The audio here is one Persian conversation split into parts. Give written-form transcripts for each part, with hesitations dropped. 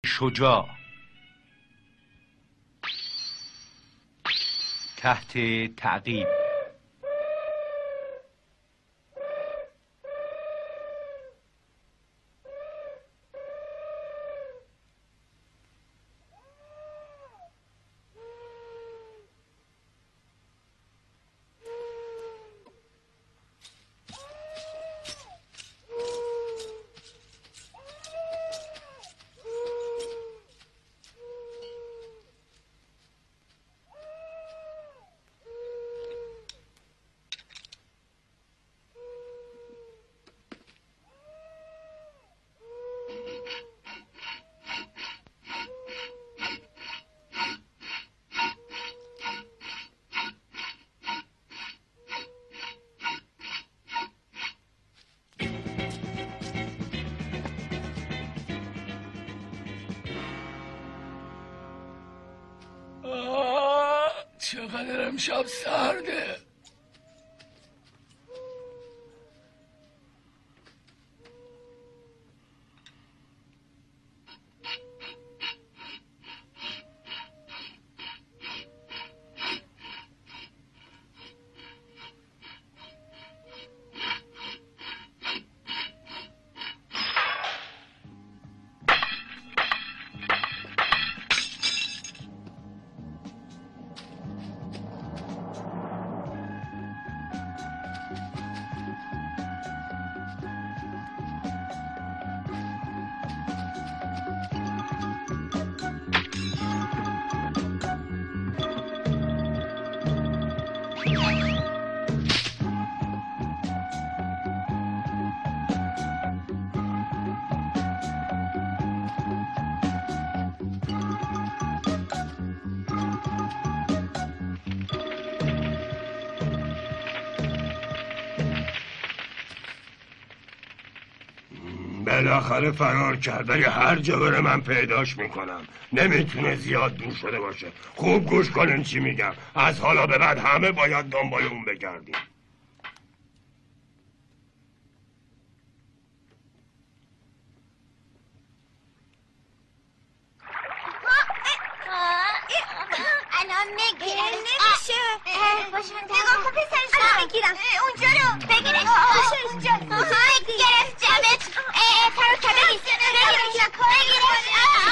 شجاع تحت تعقیب. چقدر امشب سرده. بالاخره فرار کرد، ولی هر جا بره من پیداش میکنم. نمیتونه زیاد دور شده باشه. خوب گوش کنین چی میگم. از حالا به بعد همه باید دنبال اون بگردیم. الان نگیره نمیشه. نگاه کن پسرش الان بگیرم اونجا رو بگیرش اونجا گرفتمت. فرار کرده نیست. بگیرش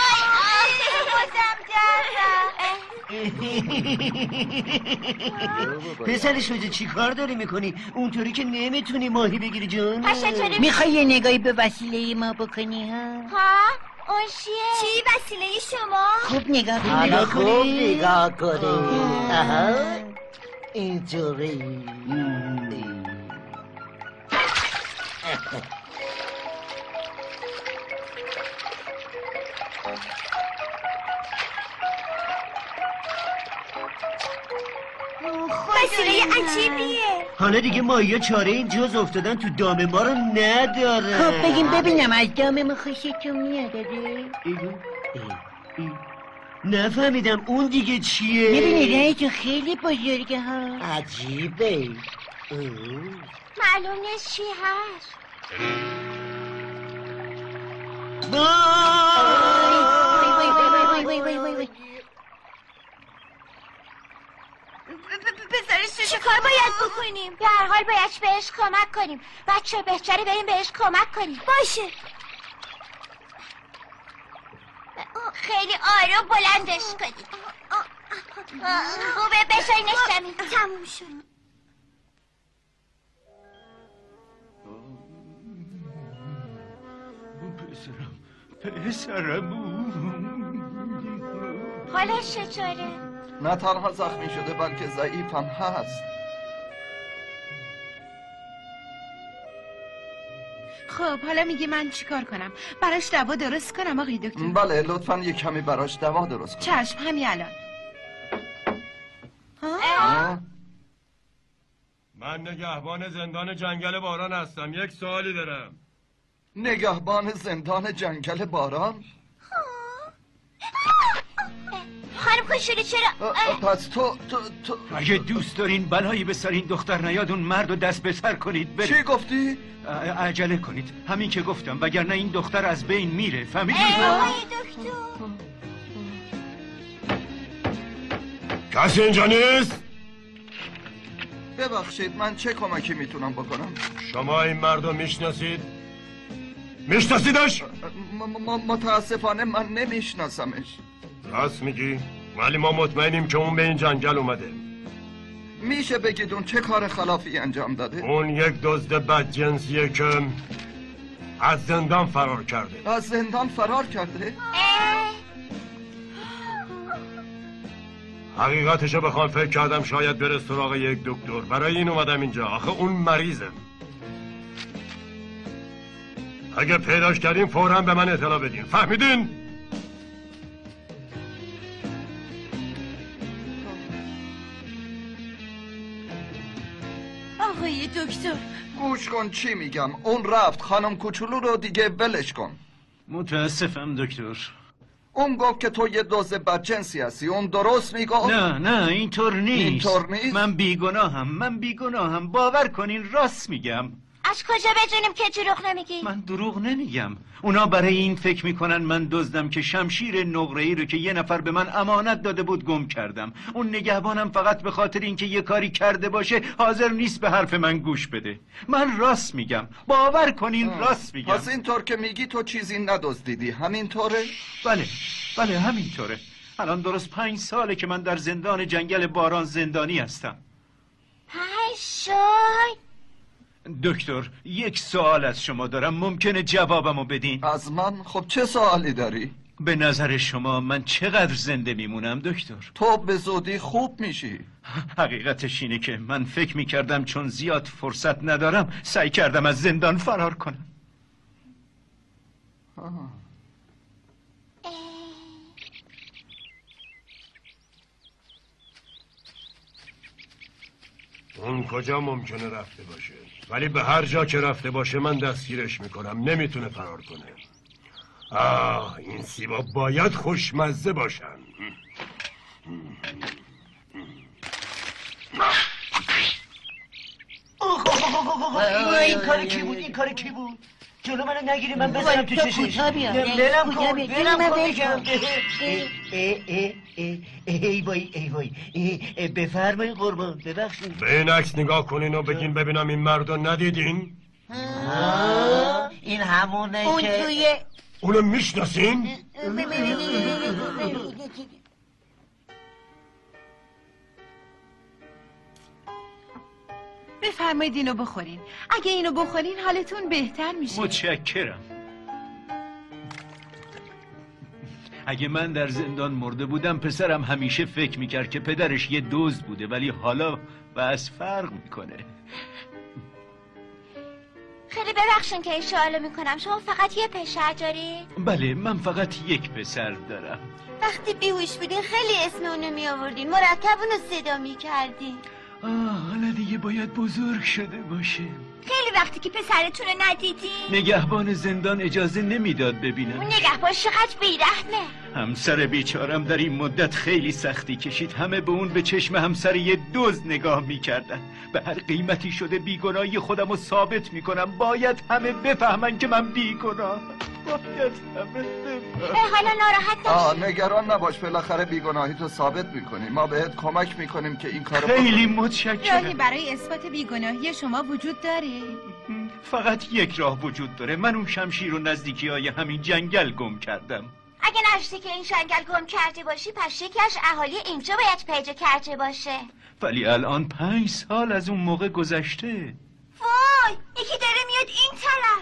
بازم پسر شوجه چی کار داری میکنی؟ اونطوری که نمیتونی ماهی بگیری جان. پس چطوری میخوای یه نگاهی به وسیله ما بکنی ها؟ اون چیه؟ چی وسیله شما؟ خوب نگاه کن. حالا خوب نگاه کنی. اینطوری. وسیله عجیبیه. حالا دیگه ماهی چاره این جز افتادن تو دام ما رو نداره. خب بگیم ببینم از دام ما خوشتون میاد. نفهمیدم اون دیگه چیه؟ میبینی رایتون خیلی بزرگه ها. عجیبه. معلوم نیست چی هست. پسرش چه کار باید بکنیم؟ به هر حال باید بهش کمک کنیم. بچه بهتره بریم بهش کمک کنیم. باشه. خیلی آروم بلندش کنیم. خوبه بشاینش زمین. تموم شد. پسرم حالش چطوره؟ نه تنها زخمی شده بلکه ضعیف هم هست. خب حالا میگی من چیکار کنم؟ براش دوا درست کنم آقای دکتر؟ بله لطفاً یه کمی براش دوا درست کن. چشم همین الان. من نگهبان زندان جنگل باران هستم. یک سوالی دارم. نگهبان زندان جنگل باران؟ خانم شوری چرا؟ پس تو اگه دوست دارین بلایی بسارین دختر نیاد اون مرد رو دست به سر کنید برید. چی گفتی؟ عجله کنید همین که گفتم وگرنه این دختر از بین میره فهمیدید؟ آقای دکتر کسی اینجا نیست؟ ببخشید من چه کمکی میتونم بکنم؟ شما این مرد رو میشناسید؟ میشناسیدش؟ متاسفانه من نمیشناسمش. راست میگی؟ ولی ما مطمئنیم که اون به این جنگل اومده. میشه بگید اون چه کار خلافی انجام داده؟ اون یک دزد بدجنسیه که از زندان فرار کرده. از زندان فرار کرده؟ حقیقتشو بخوام فکر کردم شاید بره سراغ یک دکتر. برای این اومدم اینجا. آخه اون مریضه. اگه پیداش کردین فوراً به من اطلاع بدین. فهمیدین؟ آقای دکتر گوش کن چی میگم. اون رفت خانم کوچولو رو دیگه ولش کن. متاسفم دکتر. اون گفت که تو یه دزد بدجنسی هستی. اون درست میگفت؟ نه اینطور نیست. اینطور نیست؟ من بیگناهم باور کنین راست میگم. از کجا بدونیم که دروغ نمیگی؟ من دروغ نمیگم. اونا برای این فکر میکنن من دزدم که شمشیر نقره‌ای رو که یه نفر به من امانت داده بود گم کردم. اون نگهبانم فقط به خاطر اینکه یه کاری کرده باشه حاضر نیست به حرف من گوش بده. من راست میگم باور کنین راست میگم. پس اینطور که میگی تو چیزی ندزدیدی همینطوره؟ بله همینطوره. الان درست 5 ساله که من در زندان جنگل باران زندانی هستم. 5 سال؟ دکتر 1 سوال از شما دارم ممکنه جوابمو بدین؟ از من؟ خب چه سوالی داری؟ به نظر شما من چقدر زنده میمونم دکتر؟ تو به زودی خوب میشی. حقیقتش اینه که من فکر میکردم چون زیاد فرصت ندارم سعی کردم از زندان فرار کنم. اون کجا ممکنه رفته باشه؟ ولی به هر جا که رفته باشه من دستگیرش میکنم. نمیتونه فرار کنه. این سیبا باید خوشمزه باشن. این کار کی بود؟ جلو منو نگیری من بزنم تو چشش. بلم کن ای وای بفرمایید قربان ببخشید. به این عکس نگاه کنین و بگین ببینم این مردو ندیدین؟ این همونه اون که توی اونو میشناسین؟ بفرمایید اینو بخورین. اگه اینو بخورین حالتون بهتر میشه. متشکرم. اگه من در زندان مرده بودم پسرم همیشه فکر میکرد که پدرش یه دزد بوده ولی حالا بس فرق میکنه. خیلی ببخشین که این سوالو میکنم. شما فقط یه پسر داری؟ بله من فقط 1 پسر دارم. وقتی بیهوش بودین خیلی اسم اونو میآوردین، مرتب اونو صدا میکردین. حالا دیگه باید بزرگ شده باشه. خیلی وقتی که پسرتونو ندیدین. نگهبان زندان اجازه نمیداد ببینم. اون نگهبان چقدر بیرحمه. همسر بیچارم در این مدت خیلی سختی کشید. همه به اون به چشم همسر یه دزد نگاه میکردن. به هر قیمتی شده بیگناهی خودم رو ثابت میکنم. باید همه بفهمن که من بیگناه. باید همه بفهمن. حالا ناراحت نباش. نگران نباش بالاخره بیگناهی تو ثابت میکنیم. ما بهت کمک میکنیم که این کارو خیلی راهی متشکرم. برای اثبات بیگناهی شما وجود داره؟ فقط 1 راه وجود داره. من اون شمشیر و نزدیکی‌های همین جنگل گم کردم. اگه نزدیک این جنگل گم کرده باشی پس یکی از اهالی اینجا باید پیدا کرده باشه. ولی الان 5 سال از اون موقع گذشته. وای یکی داره میاد این طرف.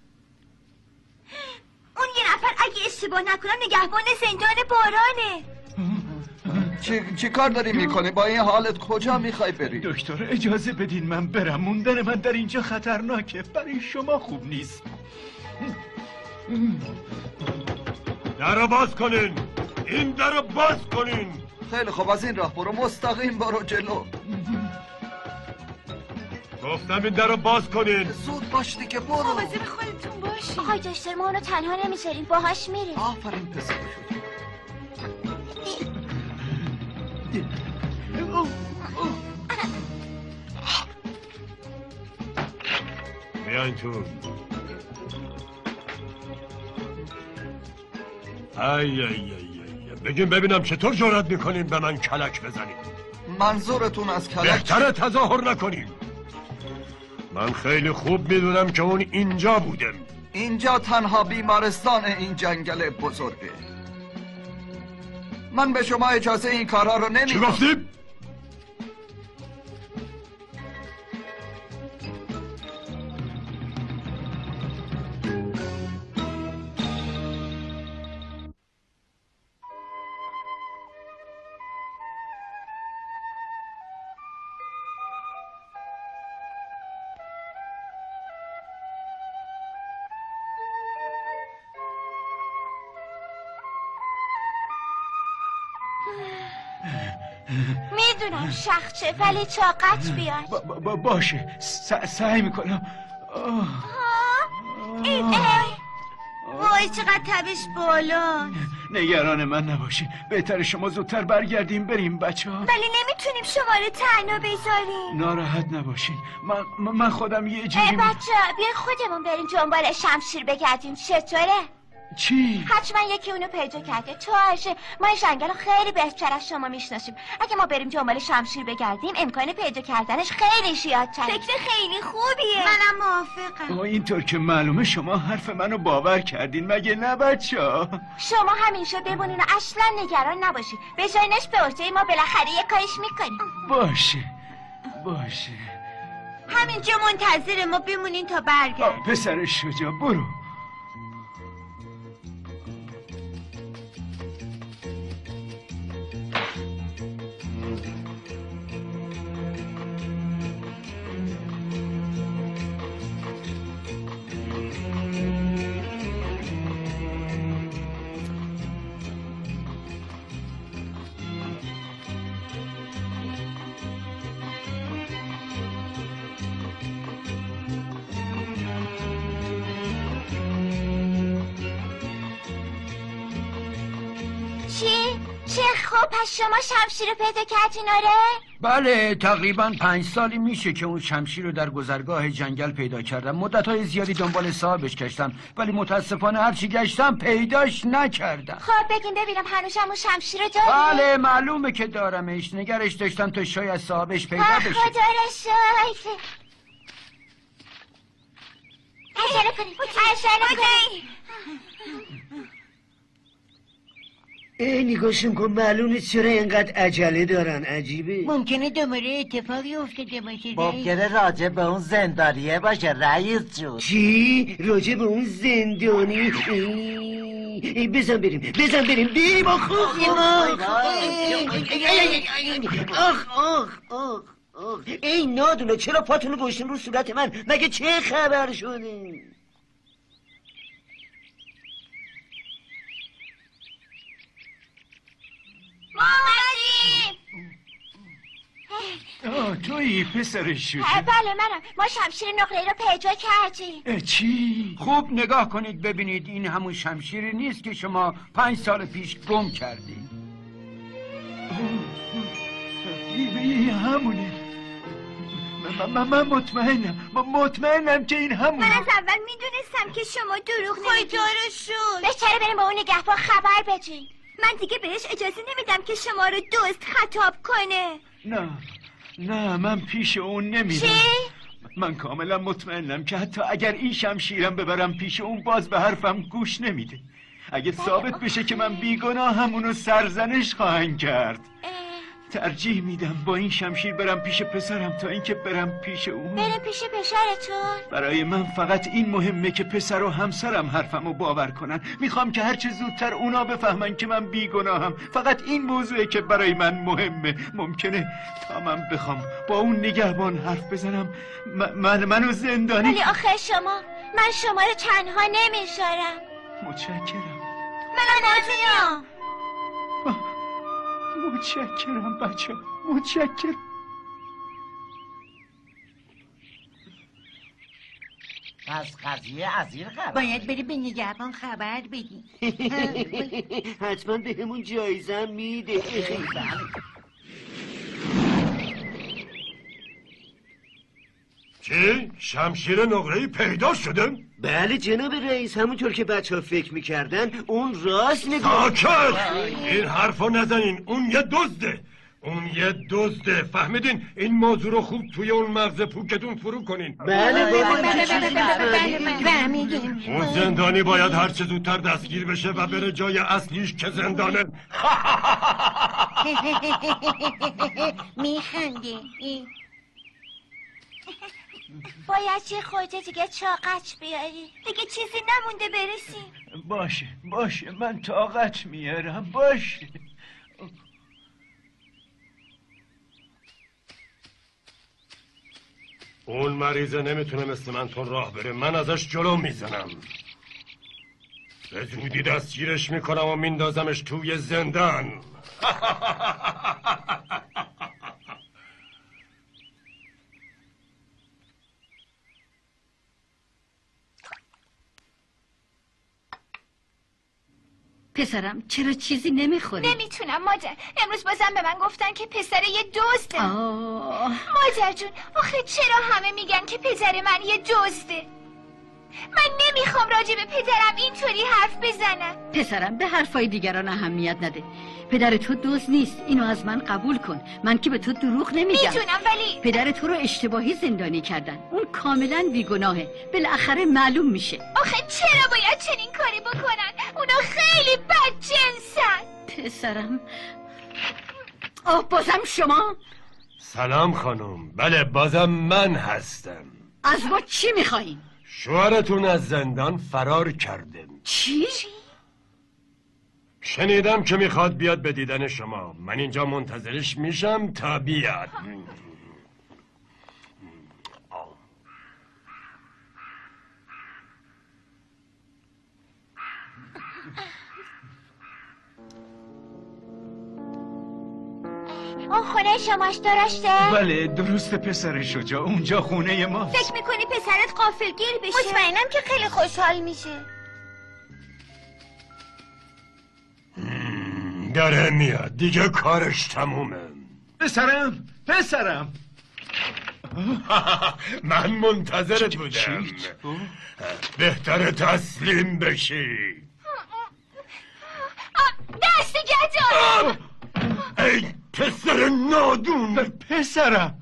اون یه نفر اگه اشتباه نکنم نگهبان زندان بارانه. چی کار داری میکنی؟ با این حالت کجا میخوای بری؟ دکتر اجازه بدین من برم. موندن من در اینجا خطرناکه. برای شما خوب نیست. درو باز کنین. این درو باز کنین. خیلی خب از این راه برو. مستقیم برو جلو. گفتم این درو باز کنین. زود باش دیگه برو. مواظب خودتون باشین. آقای دکتر ما اونو تنها نمیذاریم، باهاش میریم. آفرین پسر شد. بیاین تو. ای بگیم ببینم چطور جرأت میکنین به من کلک بزنید؟ منظورتون از کلک؟ بهتره تظاهر نکنیم. من خیلی خوب میدونم که اون اینجا بودم. اینجا تنها بیمارستان این جنگل بزرگه. من به شما اجازه این کارها رو نمیدم. چی گفتیم؟ میدونم شخصه ولی طاقت بیاد. باشه سعی میکنم. وای چقدر تبش بالا. نگران من نباشی. بهتره شما زودتر برگردیم بریم بچه ها. ولی نمیتونیم شما رو تنها بذاریم. ناراحت نباشین. من خودم یه جوری بچه ها بیای خودمون بریم دنبال شمشیر بگردیم. چطوره؟ چی؟ حتما یکی اونو پیدا کرده. تاشه ما این جنگل رو خیلی بهتر از شما میشناسیم. اگه ما بریم دنبال شمشیر بگردیم امکان پیدا کردنش خیلی زیادتره. فکر خیلی خوبیه. منم موافقم. اینطور که معلومه شما حرف منو باور کردین مگه نه بچه‌ها؟ شما همیشه بمونین و اصلا نگران نباشید. به جایش به عهده ما بالاخره یه کاریش میکنیم. باشه همینجا منتظر ما بمونین تا برگرد. پسر شجاع برو. چه خب پس شما شمشیر رو پیدا کردین آره؟ بله تقریبا 5 سالی میشه که اون شمشیر رو در گذرگاه جنگل پیدا کردم. مدت‌های زیادی دنبال صاحبش گشتم ولی متاسفانه هرچی گشتم پیداش نکردم. خب بگین ببینم هنوزم اون شمشیر رو داری؟ بله معلومه که دارمش. نگرش داشتم تا شاید صاحبش پیدا بشه. خدا رو شکر. عجله کنید. نگاهشون کن معلوم نیست چرا اینقدر عجله دارن. عجیبه. ممکنه دوباره اتفاقی افتاده باشه. ممکنه راجع به اون زندانیه باشه رئیس جون. چی؟ راجع به اون زندانی؟ بزن بریم آخ ای نادونا چرا پاتونو گوشتین رو صورت من؟ مگه چه خبر شده؟ ما اومدیم. تویی پسر شجاع؟ بله منم. ما شمشیر نقره‌ای رو پیدا کردیم. چی؟ خوب نگاه کنید ببینید این همون شمشیری نیست که شما 5 سال پیش گم کردید. این همونه. من مطمئنم که این همونه. من از اول میدونستم که شما دروغ نمیگید. خدا رو شکر. بهتره بریم با اون نگهبان خبر بدیم. من دیگه بهش اجازه نمیدم که شما رو دزد خطاب کنه. نه من پیش اون نمیرم. چی؟ من کاملا مطمئنم که حتی اگر این شمشیرم ببرم پیش اون باز به حرفم گوش نمیده. اگه ثابت بشه که من بیگناهم اونو سرزنش خواهند کرد. ترجیح میدم با این شمشیر برم پیش پسرم تا اینکه برم پیش اون. بریم پیش پسرتون؟ برای من فقط این مهمه که پسر و همسرم حرفمو باور کنن. میخوام که هرچه زودتر اونا بفهمن که من بیگناهم. فقط این موضوعه که برای من مهمه. ممکنه تا من بخوام با اون نگهبان حرف بزنم منو زندانی. ولی آخه من شما رو تنها نمیذارم. متشکرم. منم متشکرم بچه. متشکرم. از قضیه از این خبر باید بری به نگهبان خبر بدی. حتما به همون جایزه میده. چی؟ شمشیر نقره‌ای پیدا شده؟ بله جناب رئیس، همونطور که بچه ها فکر میکردن اون راست میگه. ساکت! این حرفو نزنین، اون یه دزده. اون یه دزده، فهمیدین؟ این موضوع رو خوب توی اون مغز پوکتون فرو کنین. بله اون زندانی باید هر چه زودتر دستگیر بشه و بره جای اصلیش که زندانه. میخنده. باید چه خودت دیگه چاقچ بیاری. دیگه چیزی نمونده برسیم. باشه من طاقت میارم. باشه. اون مریضه نمیتونه مثل من تو راه بره، من ازش جلو میزنم. به زودی دستگیرش میکنم و میندازمش توی زندان. پسرم چرا چیزی نمیخوری؟ نمیتونم مادر، امروز بازم به من گفتن که پسر یه دزده. مادر جون آخه چرا همه میگن که پدر من یه دزده؟ من نمیخوام راجع به پدرم اینطوری حرف بزنم. پسرم به حرفای دیگران اهمیت نده. پدر تو دزد نیست، اینو از من قبول کن. من که به تو دروغ نمیگم. میدونم ولی پدر تو رو اشتباهی زندانی کردن. اون کاملا بیگناهه، بالاخره معلوم میشه. آخه چرا باید چنین کاری بکنن؟ اونا خیلی بدجنسن. پسرم بازم شما؟ سلام خانم. بله بازم من هستم. از ما چی میخواین؟ شوهرتون از زندان فرار کرده. چی؟ شنیدم که میخواد بیاد به دیدن شما. من اینجا منتظرش میشم تا بیاد. اون خونه شماش درسته؟ بله درسته پسر شجاع، اونجا خونه ماست. فکر میکنی پسرت غافلگیر بشه؟ مطمئنم که خیلی خوشحال میشه. داره میاد، دیگه کارش تمومه. پسرم من منتظرت بودم. بهتره تسلیم بشی. دست گردن. ای پسر نادون. پسرم.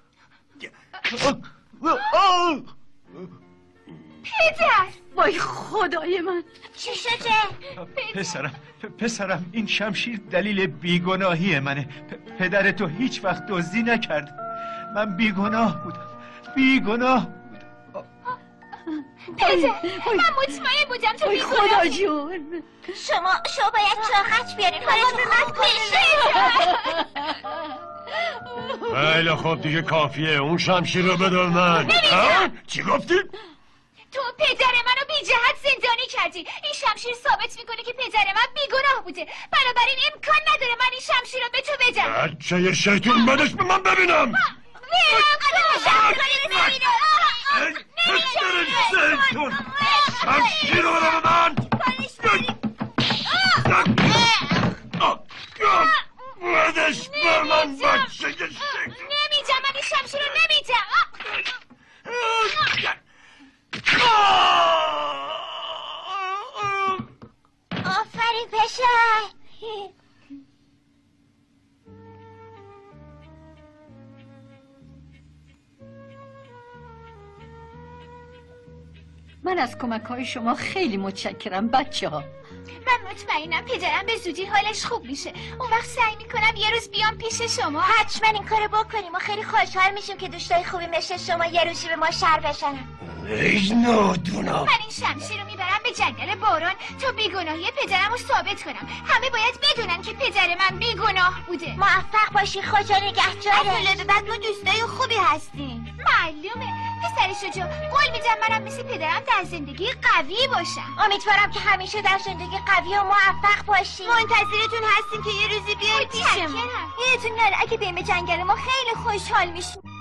پدر وای خدای من، چی شده؟ پسرم این شمشیر دلیل بیگناهی منه. پدر تو هیچ وقت دزدی نکرد. من بیگناه بودم. پدر من مطمئن بودم تو بیگناهی. خدا جون شما باید چاقچ بیارین. حالتون خوب بشه. خیلی خوب دیگه کافیه. اون شمشیر رو بده من. چی گفتی؟ تو پدر منو بی جهت زندانی کردی. این شمشیر ثابت میکنه که پدر من بیگناه بوده. بنابراین امکان نداره من این شمشیر رو به تو بدم. بچه شیطون بدش به من ببینم. شمشیر رو بده به من. بدش به من بچه شیطون. نمیدم، من این شمشیر رو نمیدم. آفرین پسر. من از کمک‌های شما خیلی متشکرم بچه‌ها. من مطمئنم پدرم به زودی حالش خوب میشه. اون وقت سعی میکنم یه روز بیام پیش شما. حتما این کارو بکنیم و خیلی خوشحال میشیم که دوستای خوبی مثل شما یه روزی به ما شر بشنن. ای نادونا. من این شمشیر رو میبرم به جنگل باران تا بیگناهی پدرم رو ثابت کنم. همه باید بدونن که پدر من بیگناه بوده. موفق باشی، خدا نگهدارت. از به بعد ما دوستای خوبی هستیم. معلومه. پسر شجاع، قول میدم منم مثل پدرم در زندگی قوی باشم. امیدوارم که همیشه در زندگی قوی و موفق باشی. منتظرتون هستیم که یه روزی بیاید پیش ما. یادتون نره اگه بریم جنگل ما خیلی خوشحال میشیم.